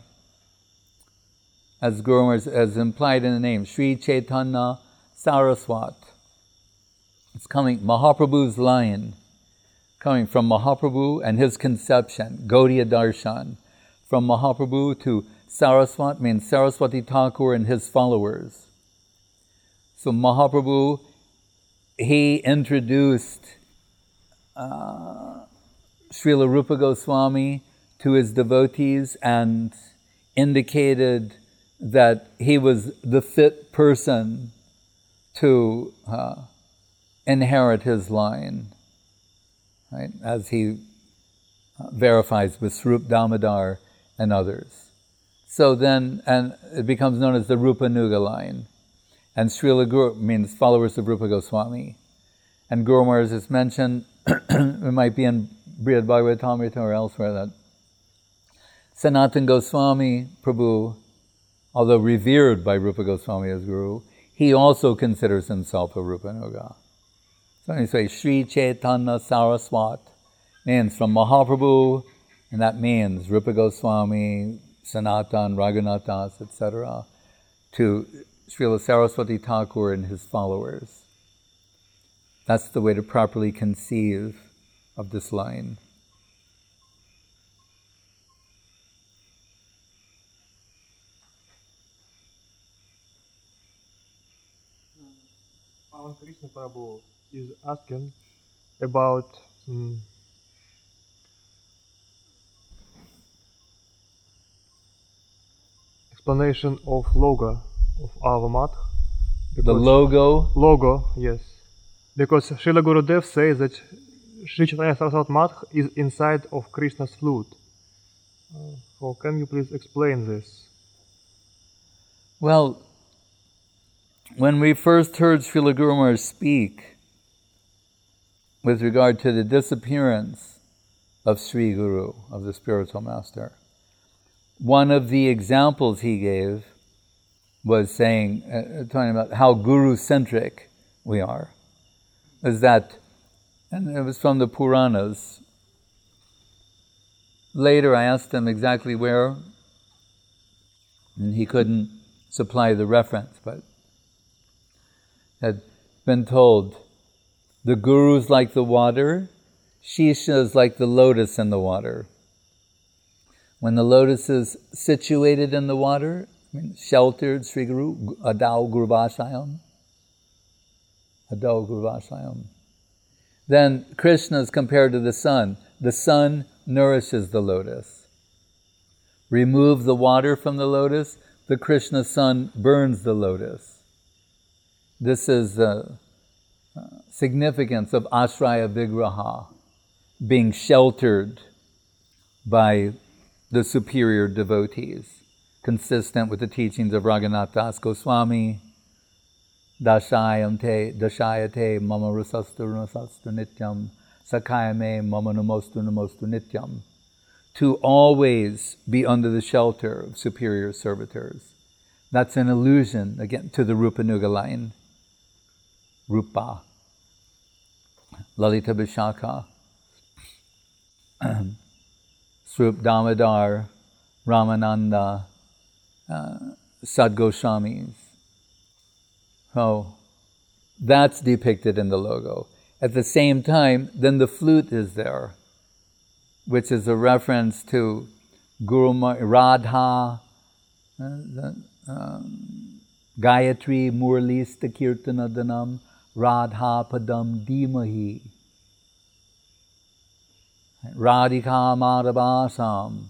as Guru Maharaj has implied in the name, Sri Chaitanya Saraswat. It's coming, Mahaprabhu's line, coming from Mahaprabhu and his conception, Gaudiya Darshan. From Mahaprabhu to Saraswat means Saraswati Thakur and his followers. So Mahaprabhu, he introduced uh, Srila Rupa Goswami to his devotees and indicated that he was the fit person to uh, inherit his line, right? As he uh, verifies with Swarup Damodar and others. So then, and it becomes known as the Rupa Nuga line. And Srila Guru means followers of Rupa Goswami. And Guru Maharaj has mentioned, it might be in Brihad Bhagavatamrita or elsewhere, that Sanatana Goswami Prabhu, although revered by Rupa Goswami as Guru, he also considers himself a Rupanuga. So he says, Sri Chaitanya Saraswat means from Mahaprabhu, and that means Rupa Goswami, Sanatan, Raghunathas, et cetera, to Srila Saraswati Thakur and his followers. That's the way to properly conceive of this line. Alan Krishna Prabhu is asking about um, explanation of logo of Avamat. The logo? Logo, yes. Because Srila Gurudev says that Sri Chaitanya Saraswat Madh is inside of Krishna's flute. Uh, so can you please explain this? Well, when we first heard Srila Guru Maharaj speak with regard to the disappearance of Sri Guru, of the spiritual master, one of the examples he gave was saying, uh, talking about how guru-centric we are. Is that, and it was from the Puranas. Later I asked him exactly where, and he couldn't supply the reference, but had been told, the guru is like the water, Shisha is like the lotus in the water. When the lotus is situated in the water, I mean, sheltered, Sri Guru, Adau Gurvashayam, Adau Gurvashayam. Then Krishna is compared to the sun. The sun nourishes the lotus. Remove the water from the lotus, the Krishna sun burns the lotus. This is the significance of Ashraya Vigraha, being sheltered by the superior devotees, consistent with the teachings of Raghunath Das Goswami, Dashayam te, Dashayate mama rusastu rusastu nityam, Sakayame mama namostu namostu nityam, to always be under the shelter of superior servitors. That's an allusion, again, to the Rupanuga line. Rupa, Lalita Vishaka, Srup Damodar, Ramananda, uh, Sadgoswamis. So that's depicted in the logo. At the same time, then the flute is there, which is a reference to Guru Ma- Radha, uh, the, um, Gayatri Murli Stakirtana Danam, Radha Padam Dimahi, Radhika Madhavasam,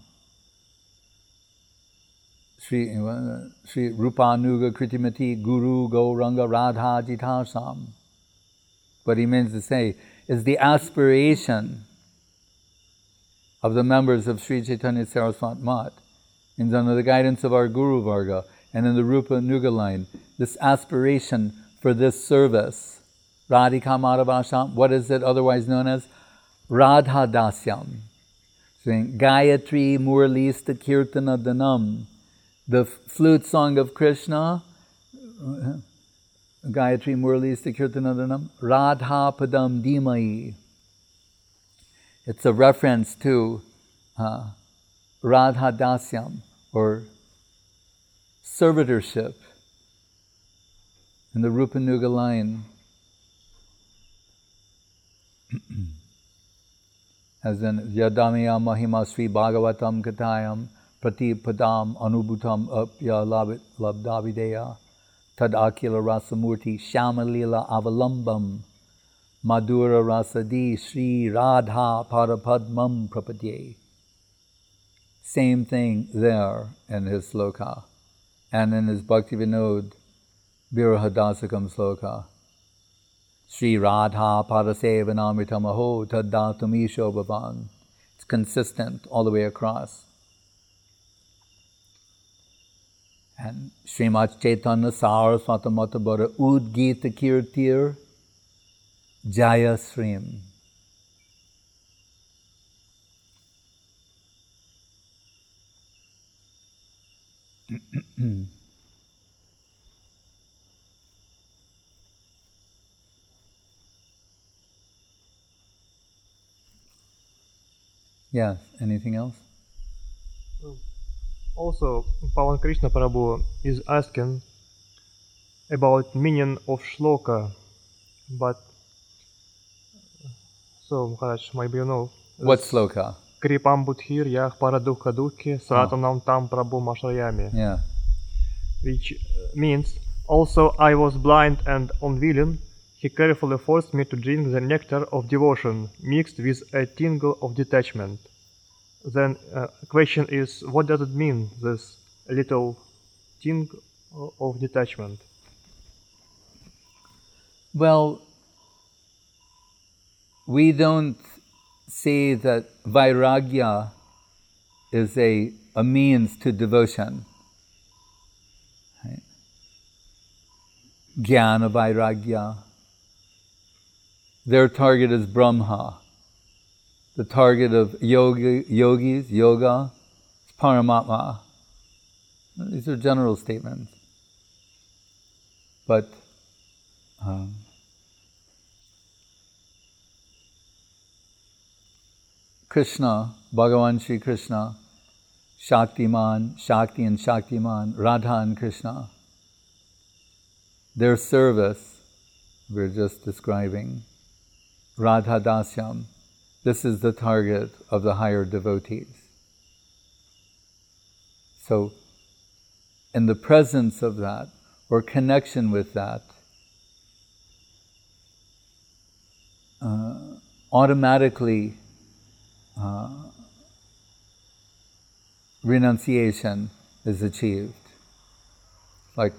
Sri, uh, Sri Rupanuga Kritimati Guru Gauranga Radha Jitasam. What he means to say is the aspiration of the members of Sri Chaitanya Saraswat Math, and under the guidance of our Guru Varga, and in the Rupanuga line, this aspiration for this service, Radhika Madhavasam, what is it otherwise known as? Radha Dasyam. Saying Gayatri Murlista Kirtana Danam, the flute song of Krishna, Gayatri Murlista Kirtana Danam, Radha Padam Dimai. It's a reference to uh, Radha Dasyam, or servitorship, in the Rupanuga line. As in Yadamiya Mahima Sri Bhagavatam Katayam Prati Padam Anubhutam Apya Labdavideya Tad Akila Rasamurti Shamalila Avalambam Madhura Rasadi Sri Radha Parapadmam Prapadye. Same thing there in his sloka, and in his Bhakti Vinod Virahadasakam sloka. Sri Radha Parasevanamritam Aho Taddatamisho Bhavan. It's consistent all the way across. And Srimad Chaitanya Saraswata Matabara Udgita Kirtir Jaya Srim. Yes, anything else? Also, Pawan Krishna Prabhu is asking about meaning of shloka, but so Maharaj, maybe you know. What sloka? Kripam Budhir Yah Paradukha Dukhi Satanam Tam Prabhu Mashrayami. Yeah. Which means, also I was blind and unwilling, he carefully forced me to drink the nectar of devotion mixed with a tingle of detachment. Then uh, question is, what does it mean, this little tingle of detachment? Well, we don't see that vairagya is a, a means to devotion. Right? Jnana vairagya. Their target is Brahma. The target of yogi, yogis, yoga, is Paramatma. These are general statements. But um, Krishna, Bhagavan Shri Krishna, Shaktiman, Shakti and Shaktiman, Radha and Krishna, their service, we're just describing, Radha Dasyam, this is the target of the higher devotees. So, in the presence of that, or connection with that, uh, automatically uh, renunciation is achieved. Like,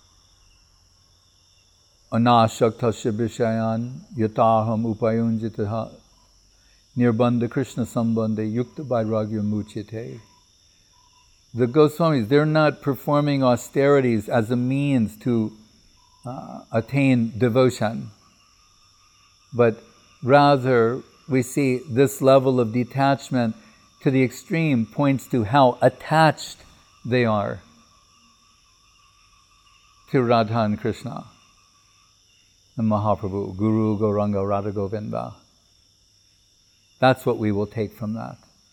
anashaktasya vishayan yataham upayunjitaha nirbandha krishna sambandhe yukta vairagya muchite. The Goswamis, they're not performing austerities as a means to uh, attain devotion, but rather we see this level of detachment to the extreme points to how attached they are to Radha and Krishna and Mahaprabhu, Guru, Gauranga, Radha Govinda. That's what we will take from that.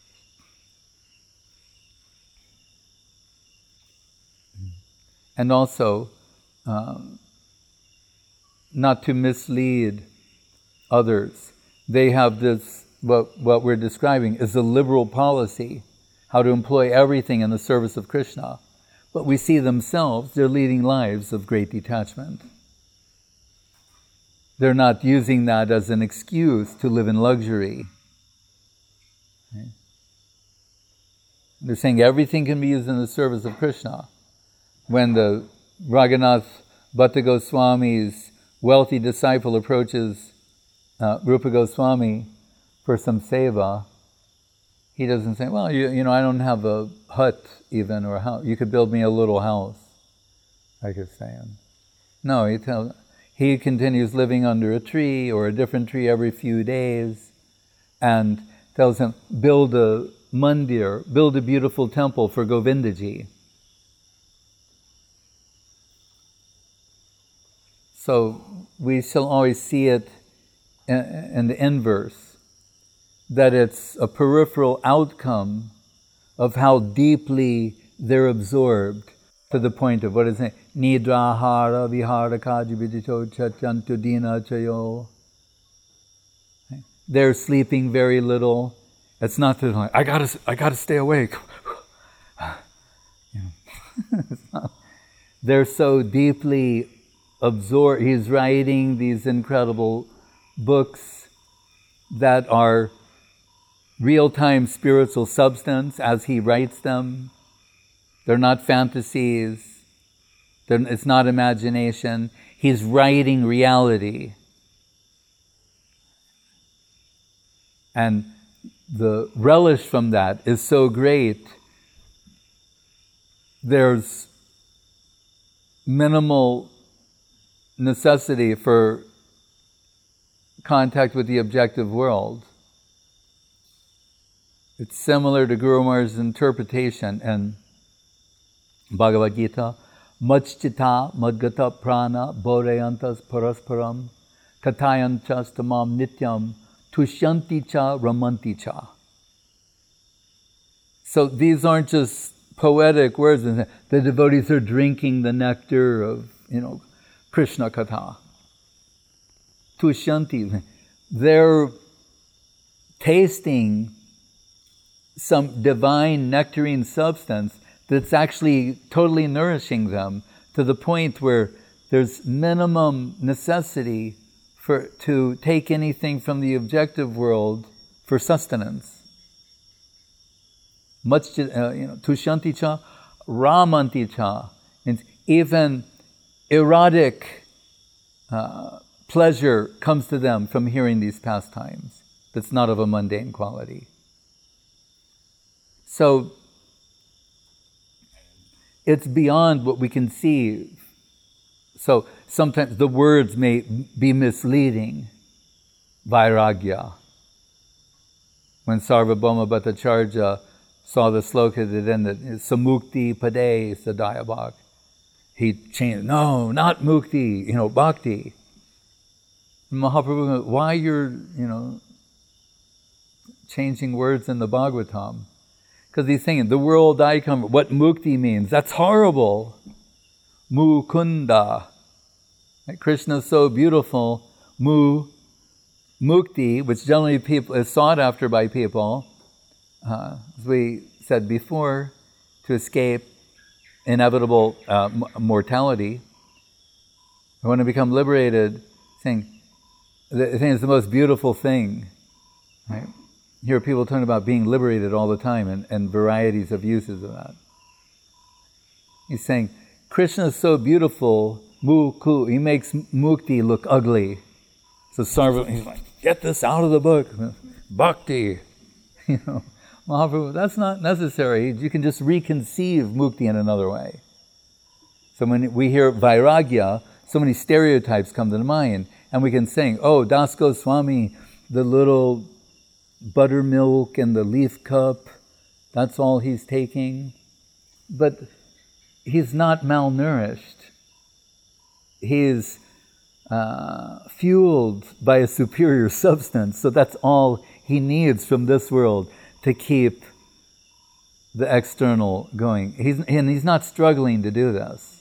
And also, um, not to mislead others. They have this, what, what we're describing is a liberal policy, how to employ everything in the service of Krishna. But we see themselves, they're leading lives of great detachment. They're not using that as an excuse to live in luxury. Okay? They're saying everything can be used in the service of Krishna. When the Raghunath Bhatta Goswami's wealthy disciple approaches uh, Rupa Goswami for some seva, he doesn't say, well, you, you know, I don't have a hut even, or a house. You could build me a little house, like he's saying. No, he tells, he continues living under a tree or a different tree every few days, and tells him, build a mandir, build a beautiful temple for Govindaji. So we shall always see it in, in the inverse, that it's a peripheral outcome of how deeply they're absorbed to the point of, what is it? Nidrahara vihara kajibidito chachantu dina chayo. They're sleeping very little. It's not that like, I gotta, I gotta stay awake. It's not. They're so deeply absorb. He's writing these incredible books that are real-time spiritual substance as he writes them. They're not fantasies. They're, it's not imagination. He's writing reality. And the relish from that is so great. There's minimal necessity for contact with the objective world. It's similar to Guru Maharaj's interpretation in Bhagavad Gita. Majchita madgata prana bodhayantas parasparam katayanchas tamam nityam tushyanti cha ramanti cha. So these aren't just poetic words. The devotees are drinking the nectar of, you know, Krishna Katha. Tushyanti. They're tasting some divine nectarine substance that's actually totally nourishing them to the point where there's minimum necessity for to take anything from the objective world for sustenance. Much, uh, you know, Tushyanti cha, ramanti cha, means even erotic uh, pleasure comes to them from hearing these pastimes. That's not of a mundane quality. So it's beyond what we conceive. So sometimes the words may be misleading. Vairagya. When Sarvabhauma Bhattacharya saw the sloka that ended, Samukti Pade Sadayabhak, he changed, no, not mukti, you know, bhakti. Mahaprabhu, why you're, you know, changing words in the Bhagavatam? Because he's saying, the world I come, what mukti means, that's horrible. Mukunda. Like Krishna is so beautiful. Mu, mukti, which generally people is sought after by people, uh, as we said before, to escape inevitable uh, m- mortality. I want to become liberated, saying, I think it's the most beautiful thing, right? You hear people talking about being liberated all the time and, and varieties of uses of that. He's saying, Krishna is so beautiful, muku, he makes mukti look ugly. So Sarva, he's like, get this out of the book. Bhakti. You know, Mahaprabhu, that's not necessary. You can just reconceive mukti in another way. So when we hear vairagya, so many stereotypes come to the mind. And we can sing, oh, Das Goswami, the little buttermilk and the leaf cup, that's all he's taking. But he's not malnourished. He's uh, fueled by a superior substance, so that's all he needs from this world to keep the external going. He's, and he's not struggling to do this.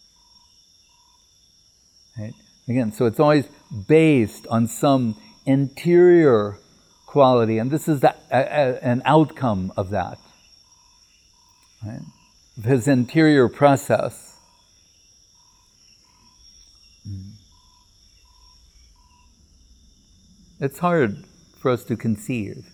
Right? Again, so it's always based on some interior quality, and this is the, a, a, an outcome of that. Right? His interior process. It's hard for us to conceive.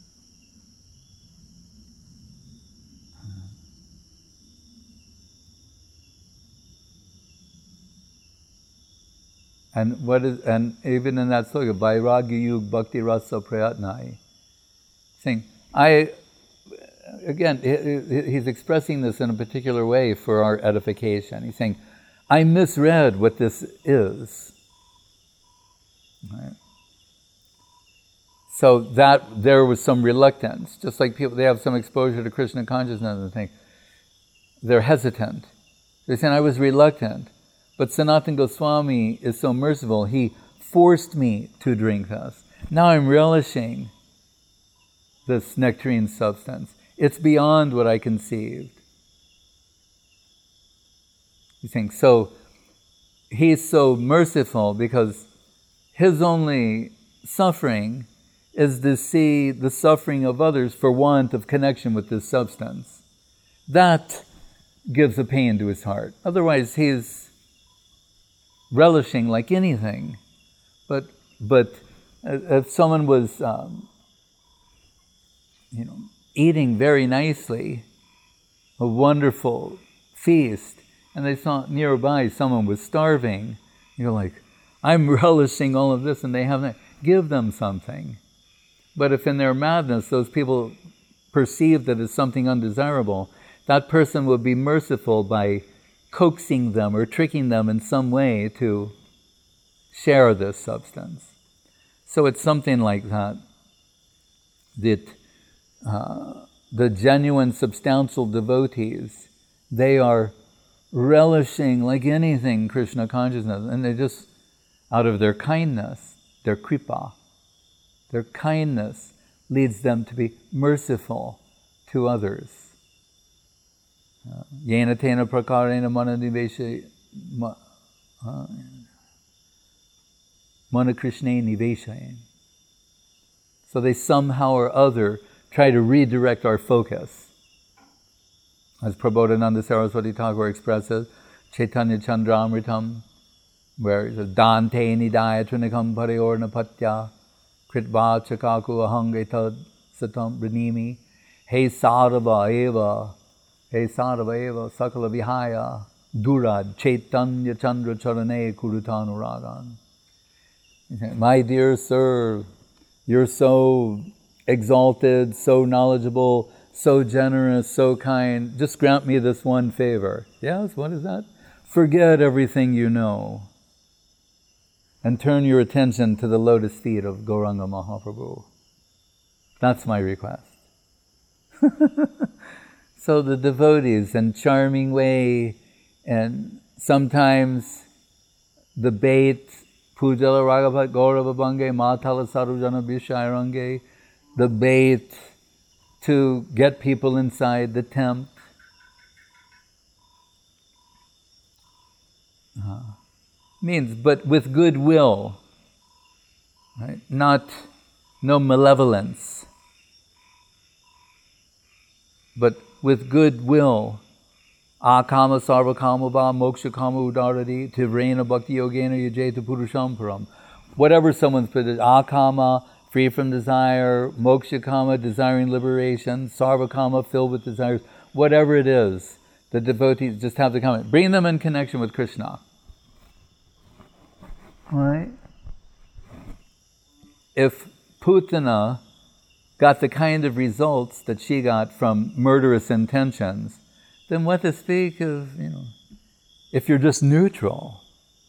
And what is, and even in that sloka, Vairagya Yug Bhakti Rasa Prayatnai, saying, I, again, he's expressing this in a particular way for our edification. He's saying, I misread what this is. Right? So that there was some reluctance, just like people, they have some exposure to Krishna consciousness and think, they're hesitant. They're saying, I was reluctant. But Sanatana Goswami is so merciful, he forced me to drink this. Now I'm relishing this nectarine substance. It's beyond what I conceived. You think, so he's so merciful because his only suffering is to see the suffering of others for want of connection with this substance. That gives a pain to his heart. Otherwise, he's relishing like anything. But but if someone was um, you know, eating very nicely, a wonderful feast, and they saw nearby someone was starving, you're like, I'm relishing all of this and they haven't, give them something. But if in their madness those people perceive that it's something undesirable, that person will be merciful by coaxing them or tricking them in some way to share this substance. So it's something like that, that uh, the genuine substantial devotees, they are relishing like anything Krishna consciousness, and they just, out of their kindness, their kripa, their kindness leads them to be merciful to others. Yena tena prakarena mananivesha manakrishne niveshayen. So they somehow or other try to redirect our focus. As Prabodhananda Saraswati Thakur expresses, Chaitanya Chandramritam, where it says, Dante nidaya trinikam pariorna patya kritva chakaku ahangeta satam pranimi he sarva eva he sarva eva sakala vihaya durad chaitanya chandra charane kurutanuragan. My dear sir, you're so exalted, so knowledgeable, so generous, so kind. Just grant me this one favor. Yes, what is that? Forget everything you know and turn your attention to the lotus feet of Gauranga Mahaprabhu. That's my request. So the devotees, in charming way, and sometimes the bait, Pujala Raghavat Gaurava Bange, Matala Sarujana Vishairange, the bait to get people inside the temp. Uh, means, but with goodwill, right? Not, no malevolence, but with goodwill. Akama sarva kama va moksha kama udaradi tivrena bhakti yogena yajeta purushamparam. Whatever someone's put it, akama, free from desire, moksha kama, desiring liberation, sarva kama, filled with desires, whatever it is, the devotees just have to come in. Bring them in connection with Krishna. Right? If Putana got the kind of results that she got from murderous intentions, then what to speak of, you know, if you're just neutral,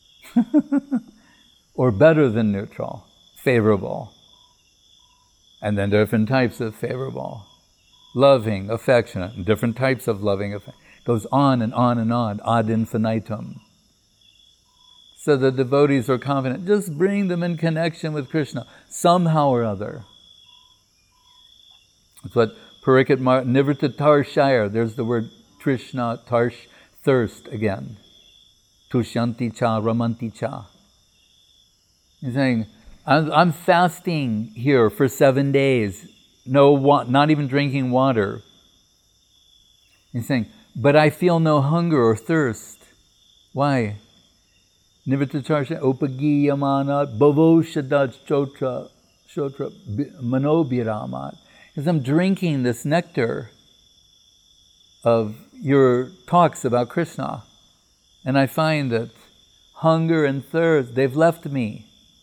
or better than neutral, favorable. And then different types of favorable. Loving, affectionate, different types of loving, affectionate. Goes on and on and on, ad infinitum. So the devotees are confident, just bring them in connection with Krishna, somehow or other. That's what Parikit Mar, Nivrita Tarshire, there's the word Trishna, Tarsh, thirst again. Tushyanti cha, ramanti cha. He's saying, I'm, I'm fasting here for seven days, no, wa- not even drinking water. He's saying, but I feel no hunger or thirst. Why? Nivritacharsha upagiyamanat bhavo shadat chotra shotra manobiramat. Because I'm drinking this nectar of your talks about Krishna. And I find that hunger and thirst, they've left me.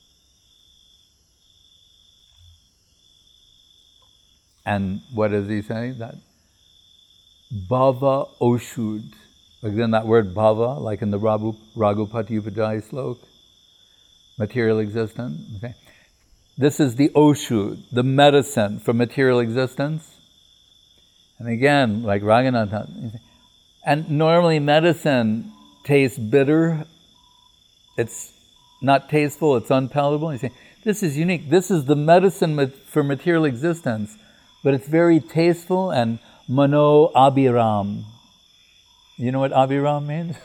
And what does he say? That bhava oshud. Again, that word bhava, like in the Ragu, Raghupati Upadhyaya slok, material existence. Okay. This is the oshud, the medicine for material existence. And again, like Raghunatha, and normally medicine tastes bitter. It's not tasteful, it's unpalatable. You say, this is unique. This is the medicine for material existence, but it's very tasteful and mano abhiram. You know what abhiram means?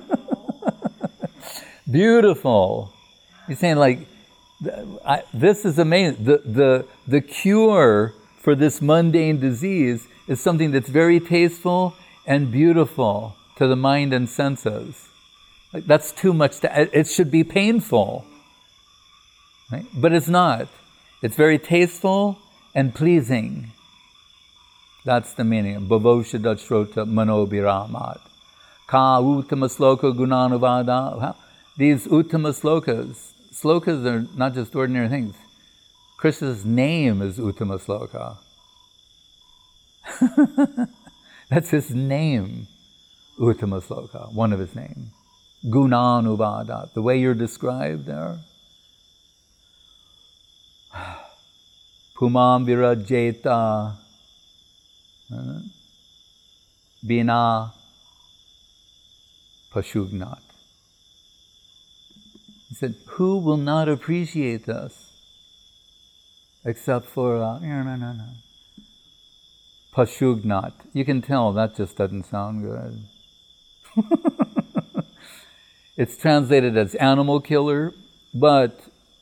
Beautiful. He's saying like, I, this is amazing. The, the, the cure for this mundane disease is something that's very tasteful and beautiful to the mind and senses. Like, that's too much. To, it should be painful. Right? But it's not. It's very tasteful and pleasing. That's the meaning. Bhavo shadat shrota manobiramat. Ka uttama sloka gunanuvada. These uttama slokas, slokas are not just ordinary things. Krishna's name is Uttama Sloka. That's his name, Uttama Sloka, one of his names. Gunanuvada, the way you're described there. Pumam virajeta bina pashugnat. He said, who will not appreciate this? Except for, uh, no, no, no, no. Pashugnat. You can tell that just doesn't sound good. It's translated as animal killer, but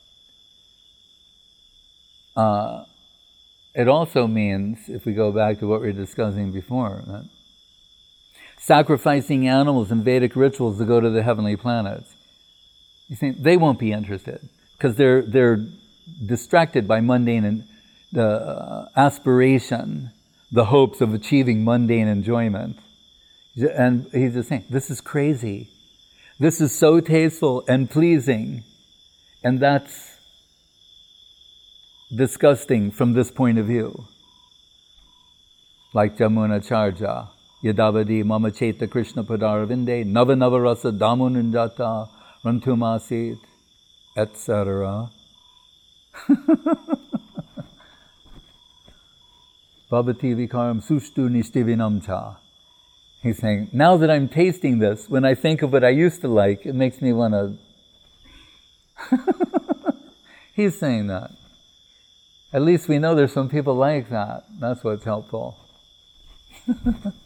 uh, it also means, if we go back to what we were discussing before, that sacrificing animals in Vedic rituals to go to the heavenly planets. You think they won't be interested because they're they're distracted by mundane and the uh, aspiration, the hopes of achieving mundane enjoyment. And he's just saying, this is crazy. This is so tasteful and pleasing, and that's disgusting from this point of view. Like Jamuna Charja, Yadavadi Mama Cheta Krishna Padaravinde, Nava Nava Rasa Damunundata, Rantumasit, et cetera. Bhavati Vikaram Sushtu Nishtivinam Cha. He's saying, now that I'm tasting this, when I think of what I used to like, it makes me want to... He's saying that. At least we know there's some people like that. That's what's helpful.